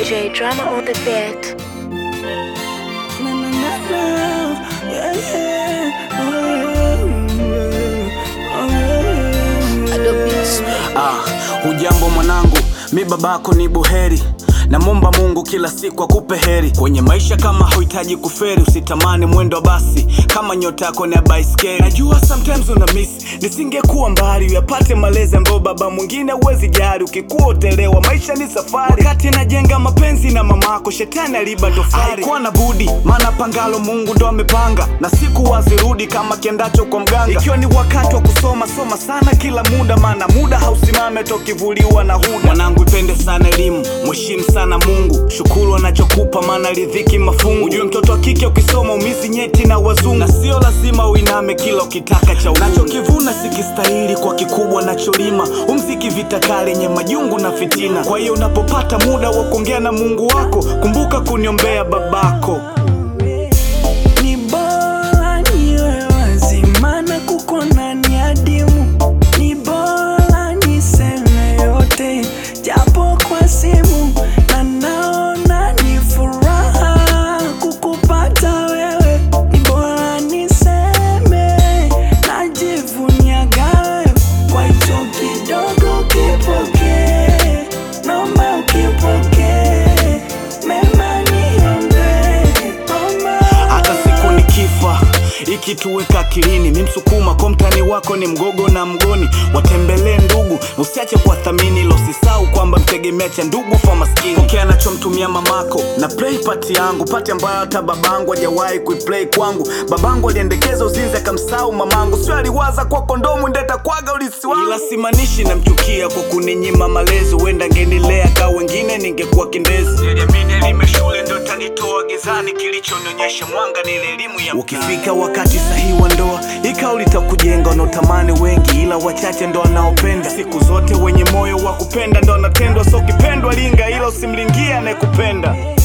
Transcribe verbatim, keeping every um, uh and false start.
J Drama on the beat. Na, na, na, na. Yeah, yeah. Oh, yeah. Oh, yeah. Ah, hujambo mwanangu, mi babako ni buheri. Na momba Mungu kila siku akupe heri. Kwenye maisha kama hauhitaji kuferi, usitamani mwendo basi kama nyota yako ni ya baiskeli. Najua sometimes una miss, nisingekuwa mbali uyapate malezi ambayo baba mwingine huwezi jari. Ukikuwa utelewa, maisha ni safari. Wakati najenga mapenzi na mamako, shetani aliba tofari. Haikuwa na budi, maana pangalo Mungu ndo amepanga, na siku wazirudi kama kiendacho kwa mganga. Ikiwa ni wakati wa kusoma, soma sana kila muda, maana muda hausimame tokivuliwa na huda. Mwanangu ipende sana elimu, mheshimu sana Mungu, shukuru anachokupa maana ridhiki mafungu. Ujue mtoto wa kike ukisoma umizi nyeti na wazungu, na sio lazima uiname kila ukitaka cha uungu. Nachokivuna sikistahili kwa kikubwa nacholima, umziki vita kali yenye majungu na fitina. Kwa hiyo unapopata muda wa kuongea na Mungu wako, kumbuka kuniombea babako. Ni bora niwe wazi, maana kukuona ni adimu. Ni bora niseme yote japo kwa simu, na naona ni furaha kukupata wewe. Ni bora niseme najivunia gawe, kwa hicho kidogo kipokee, naomba ukipokee, mema niombe mama. Hata siku nikifa ikituweka akilini, mimsukuma kwa mtani wako ni mgogo na mgoni. Watembelee ndugu, usiache kuwathamini, losisau kwamba mtegemea cha ndugu fa maskini. Pokea anachomtumia mamako na play party yangu, party ambayo hata babangu hajawahi kuiplay kwangu. Babangu aliendekeza uzinzi akamsahau mamangu, sio aliwaza kwa kondomu ndeta kwaga ulisi wangu. Ila simanishi namchukia kwa kuninyima malezi, huenda ngenilea ka wengine ningekuwa kindezi. Niliamini elimu shule ndo tanitoa gizani, kilichonionyesha mwanga ni elimu ya. Ukifika wakati sahihi wa ndoa, ikauli itakujenga. Unaotamani wengi ila wachache ndo wanaopenda. Siku zote wenye moyo wa kupenda ndo wanatendwa, so kipendwa linga ila usimlingie anayekupenda.